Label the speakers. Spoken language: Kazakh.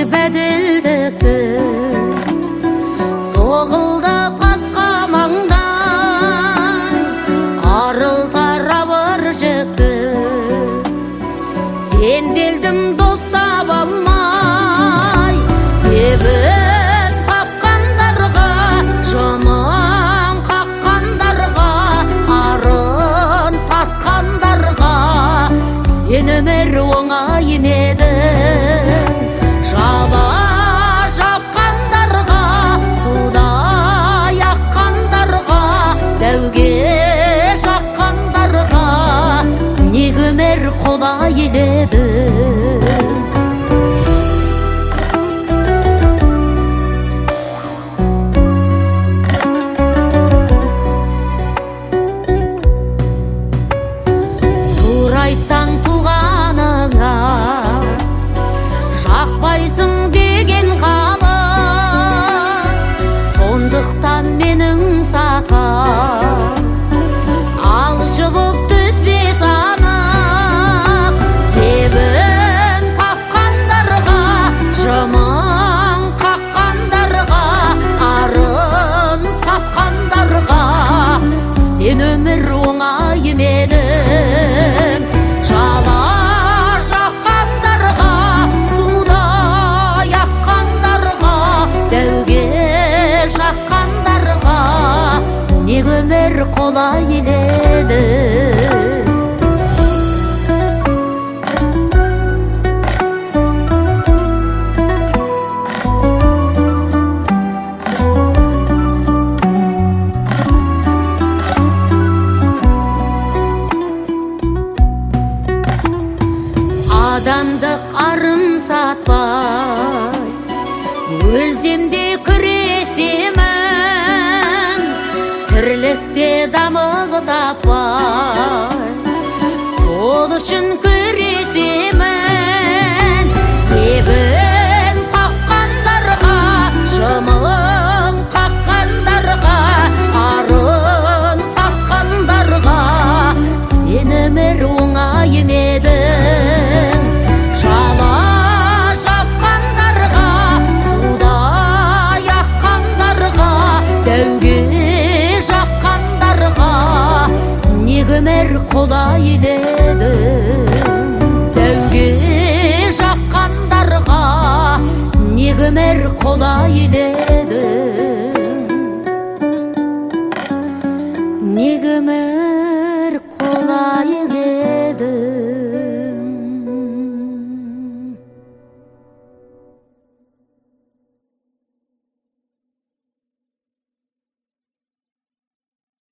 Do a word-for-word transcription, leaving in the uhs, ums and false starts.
Speaker 1: бәділдікті соғылдатқасқа маңдай арылтара бір жікті сенделдім дос таба алмай ебін тапқандарға жаман қаққандарға арын сатқандарға сенімер оңай еді жаба жапқандарға суда яққандарға дәуге жаққандарға не көмер қолай еді тура айтсаң туғаныңа жақпайсың деген қалай сондықтан менің саған алшы боп түспес анық ебін тапқандарға жаман қаққандарға арын сатқандарға сен өмір оңай едің жала жапқандарға суда яққандарға дәуге жаққандарға не өмір қолай еді адамдық арым сатпай өлсем де күресемін тірлікте дамыл таппай сол үшін күресемін ебін тапқандарға жымың қаққандарға арын сатқандарға сен өмір оңай едің жала жапқандарға суда яққандарға дәуге жаққандарға не көмер қолай еді дәуге жаққандарға не көмер қолай еді